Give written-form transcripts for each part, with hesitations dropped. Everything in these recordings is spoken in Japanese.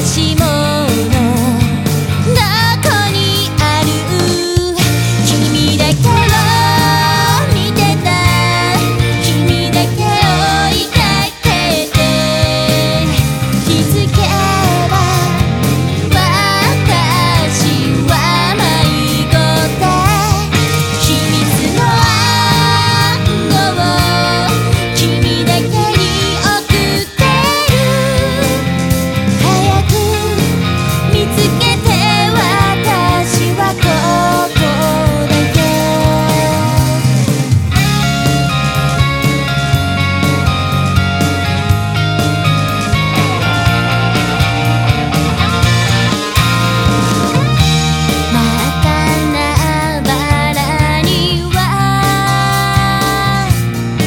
し物どこにある？君だけを見てた、君だけを追いかけて、気づけば私は迷子で、秘密の暗号を君だけに送ってる。早く見つけて、私はここだよ。真っ赤なバラには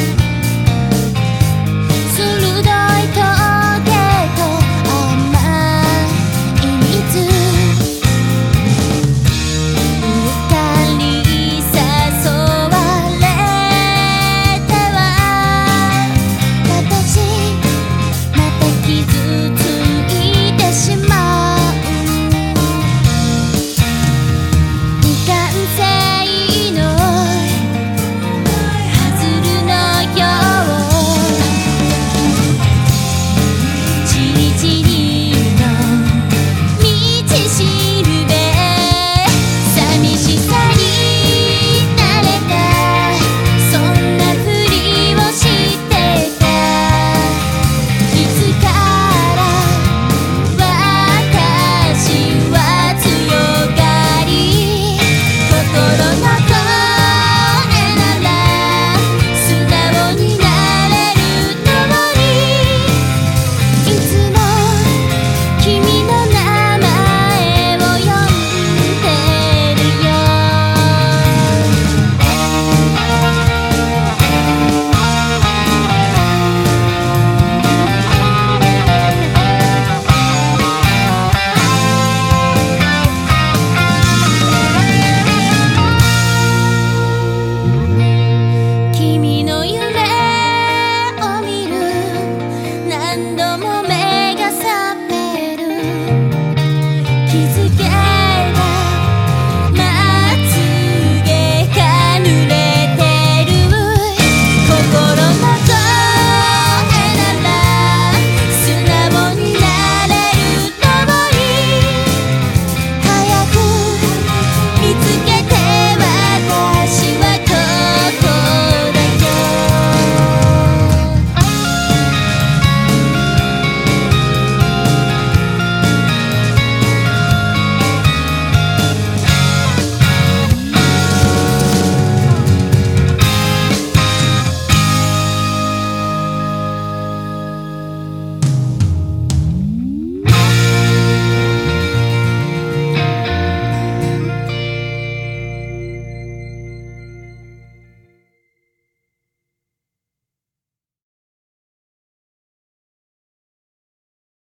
鋭い棘と甘い蜜、うっかり誘われては私また傷ついてしまう。未完成のパズルのよう、じりじりの道しるべ、寂しさに慣れた、そんなふりをしてた。いつから私は強がり、心の声なら素直になれるのに、いつも君の名前を呼んでるよ。君の夢を見る、何度も目が覚める。気づけ